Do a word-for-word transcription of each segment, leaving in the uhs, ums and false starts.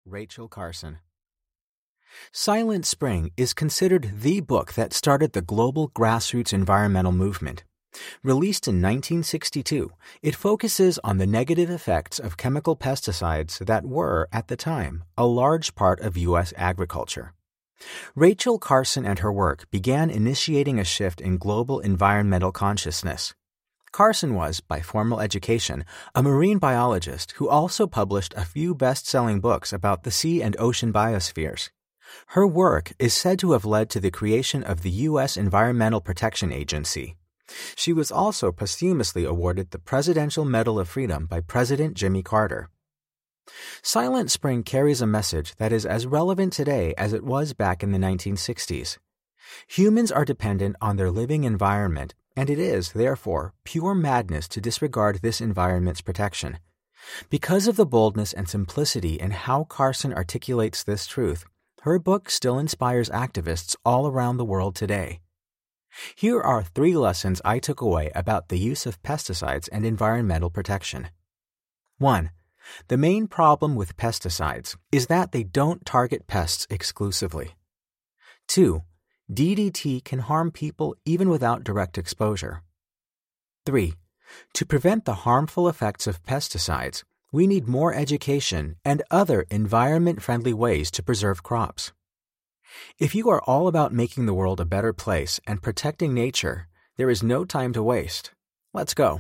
Rachel Carson. Silent Spring is considered the book that started the global grassroots environmental movement. Released in nineteen sixty-two, it focuses on the negative effects of chemical pesticides that were, at the time, a large part of U S agriculture. Rachel Carson and her work began initiating a shift in global environmental consciousness. Carson was, by formal education, a marine biologist who also published a few best-selling books about the sea and ocean biospheres. Her work is said to have led to the creation of the U S Environmental Protection Agency. She was also posthumously awarded the Presidential Medal of Freedom by President Jimmy Carter. Silent Spring carries a message that is as relevant today as it was back in the nineteen sixties. Humans are dependent on their living environment, and it is, therefore, pure madness to disregard this environment's protection. Because of the boldness and simplicity in how Carson articulates this truth, her book still inspires activists all around the world today. Here are three lessons I took away about the use of pesticides and environmental protection. one. The main problem with pesticides is that they don't target pests exclusively. two. D D T can harm people even without direct exposure. three. To prevent the harmful effects of pesticides, we need more education and other environment-friendly ways to preserve crops. If you are all about making the world a better place and protecting nature, there is no time to waste. Let's go.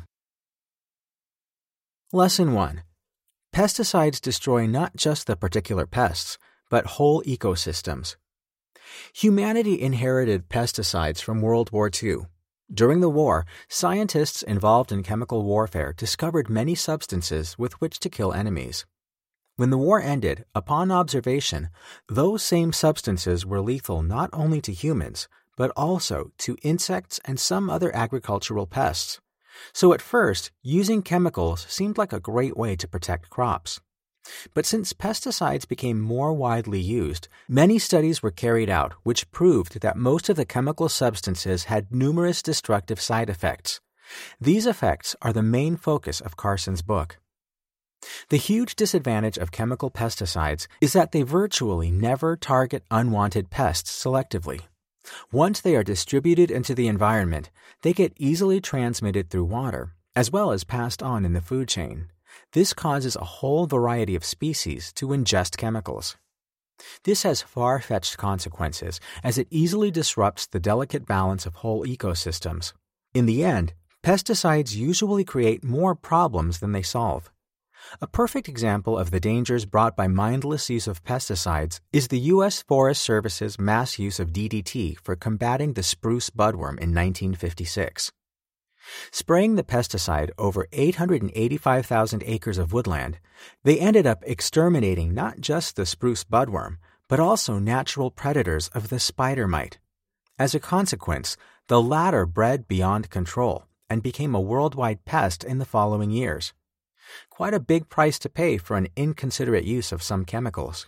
Lesson one. Pesticides destroy not just the particular pests, but whole ecosystems. Humanity inherited pesticides from World War Two. During the war, scientists involved in chemical warfare discovered many substances with which to kill enemies. When the war ended, upon observation, those same substances were lethal not only to humans, but also to insects and some other agricultural pests. So at first, using chemicals seemed like a great way to protect crops. But since pesticides became more widely used, many studies were carried out which proved that most of the chemical substances had numerous destructive side effects. These effects are the main focus of Carson's book. The huge disadvantage of chemical pesticides is that they virtually never target unwanted pests selectively. Once they are distributed into the environment, they get easily transmitted through water, as well as passed on in the food chain. This causes a whole variety of species to ingest chemicals. This has far-fetched consequences, as it easily disrupts the delicate balance of whole ecosystems. In the end, pesticides usually create more problems than they solve. A perfect example of the dangers brought by mindless use of pesticides is the U S Forest Service's mass use of D D T for combating the spruce budworm in nineteen fifty-six. Spraying the pesticide over eight hundred eighty-five thousand acres of woodland, they ended up exterminating not just the spruce budworm, but also natural predators of the spider mite. As a consequence, the latter bred beyond control and became a worldwide pest in the following years. Quite a big price to pay for an inconsiderate use of some chemicals.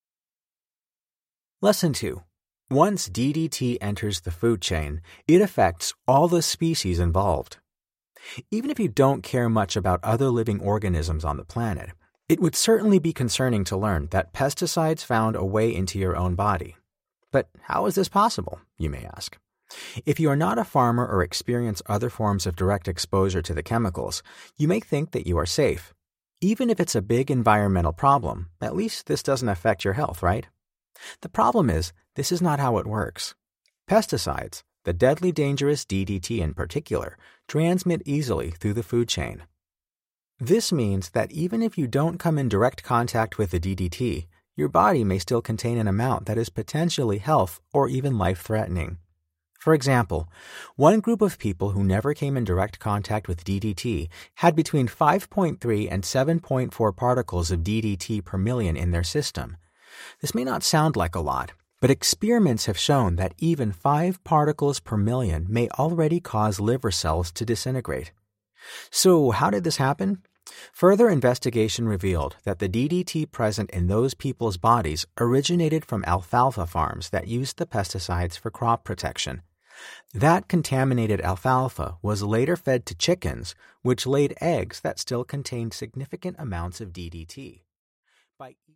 Lesson two. Once D D T enters the food chain, it affects all the species involved. Even if you don't care much about other living organisms on the planet, it would certainly be concerning to learn that pesticides found a way into your own body. But how is this possible, you may ask? If you are not a farmer or experience other forms of direct exposure to the chemicals, you may think that you are safe. Even if it's a big environmental problem, at least this doesn't affect your health, right? The problem is, this is not how it works. Pesticides, the deadly dangerous D D T in particular, transmit easily through the food chain. This means that even if you don't come in direct contact with the D D T, your body may still contain an amount that is potentially health or even life-threatening. For example, one group of people who never came in direct contact with D D T had between five point three and seven point four particles of D D T per million in their system. This may not sound like a lot, but experiments have shown that even five particles per million may already cause liver cells to disintegrate. So how did this happen? Further investigation revealed that the D D T present in those people's bodies originated from alfalfa farms that used the pesticides for crop protection. That contaminated alfalfa was later fed to chickens, which laid eggs that still contained significant amounts of D D T. By